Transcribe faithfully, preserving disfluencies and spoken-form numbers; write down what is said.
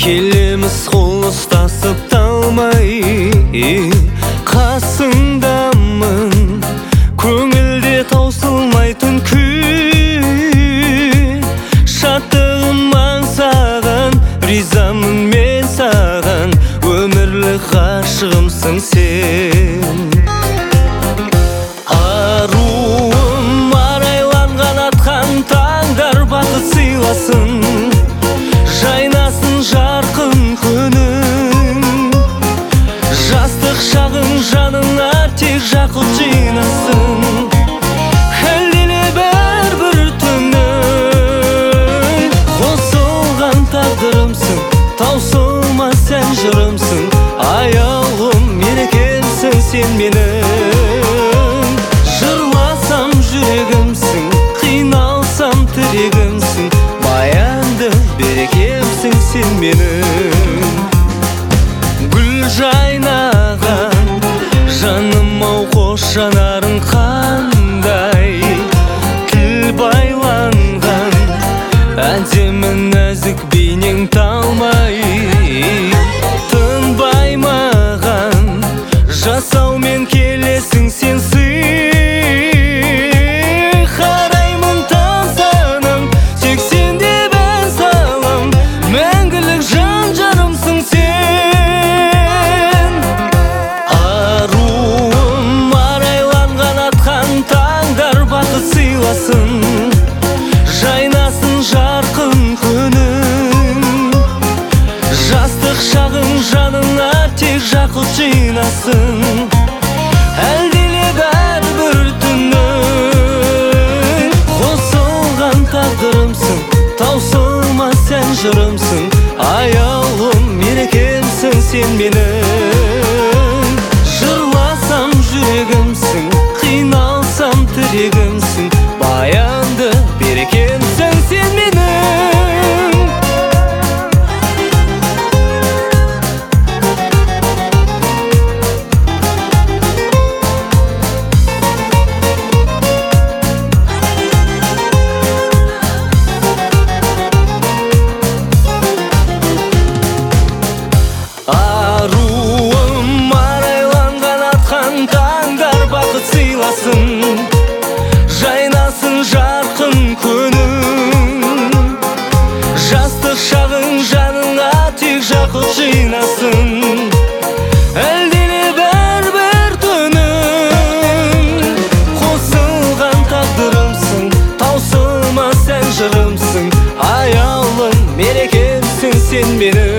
келеміз қол ұстасып талмай, қасыңдамын көңілде таусылмайтын күй. Шаттығым аңсаған, ризамын мен саған, өмірлік ғашығымсың сен. Аруым арайланған атқан таңдар бақыт сыйласын, жайнасын жарқын күнің. Жастық шағың жаныңа тек жақұт жинасын, әлдиле бәрбір түнің. Қосылған тағдырымсың, таусылмас сән жырымсың, аяулым мерекемсің сен менің. Жырласам жүрегімсің, қиналсам тірегімсің, баянды берекемсің сен менің. Гүл жайнаған жаным-ау қош жанарың қандай, тіл байланған әдемі нәзік бейнең талмай. Тынбай маған жасаумен келесің сен сый, қараймын таңсанам, тек сен деп ән салам, мәңгілік жан жарымсың сен. Аруым арайланған атқан таңдар бақыт сыйласын, жайнасын жарқын күнің. Жастық шағың жаныңа тек жақұт жинасын, әлдиле бәрбір түнің. Қосылған тағдырымсың, таусылмас сән жырымсың, аяулым мерекемсің сен менің. Жырласам жүрегімсің, қиналсам тірегімсің, баянды берекемсің сен менің. Аруым арайланған атқан таңдар бақыт сыйласын, жайнасын жарқын күнің. Жастық шағың жаныңа тек жақұт жинасын, әлдиле бәрбір түнің. Қосылған тағдырымсың, таусылмас сән жырымсың, аяулым мерекемсің сен менің.